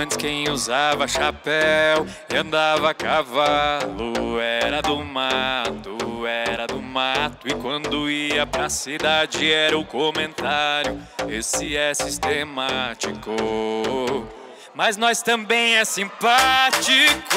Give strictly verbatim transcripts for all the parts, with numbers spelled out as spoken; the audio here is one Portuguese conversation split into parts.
antes quem usava chapéu e andava a cavalo era do mato, era do mato. E quando ia pra cidade era o comentário: esse é sistemático, mas nós também é simpático.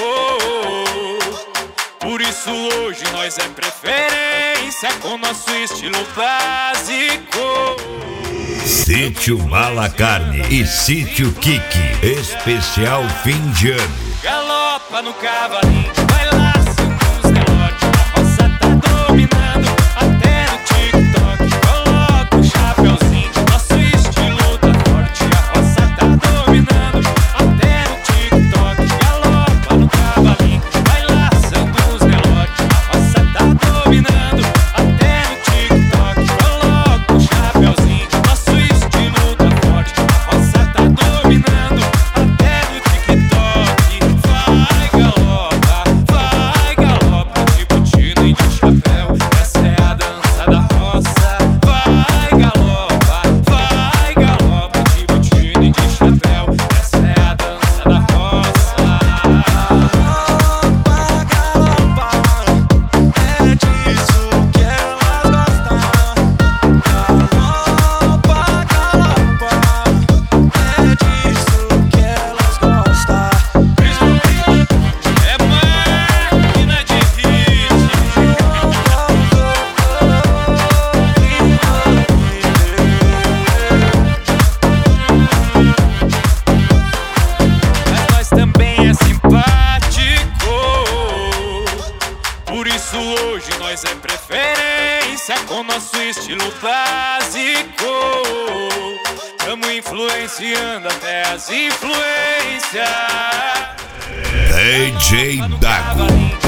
Por isso hoje nós é preferência com nosso estilo básico. Sítio Malacarne e Sítio Kiki, especial fim de ano. Galopa no cavalinho, vai lá, Santos Norte, a roça tá dominando, até no TikTok. Coloca o chapeuzinho, nosso estilo tá forte, a roça tá dominando, até no TikTok. Galopa no cavalinho, vai lá, Santos Norte, a roça tá dominando, até no TikTok. Coloca o chapeuzinho, nosso estilo tá forte, a roça tá dominando, até no TikTok. Vai galopa, vai galopa, de botina e de chapéu, essa é a dança da roça. Vai galopa, vai galopa, de botina e de chapéu, essa é a dança da roça. Galopa, galopa, é disso que elas gostam. Galopa, galopa, é disso que elas gostam. É máquina de hit. Mas nós também é simpático. Por isso hoje nós é preferência com nosso estilo básico. Tamo influenciando até as influências. D J Dago.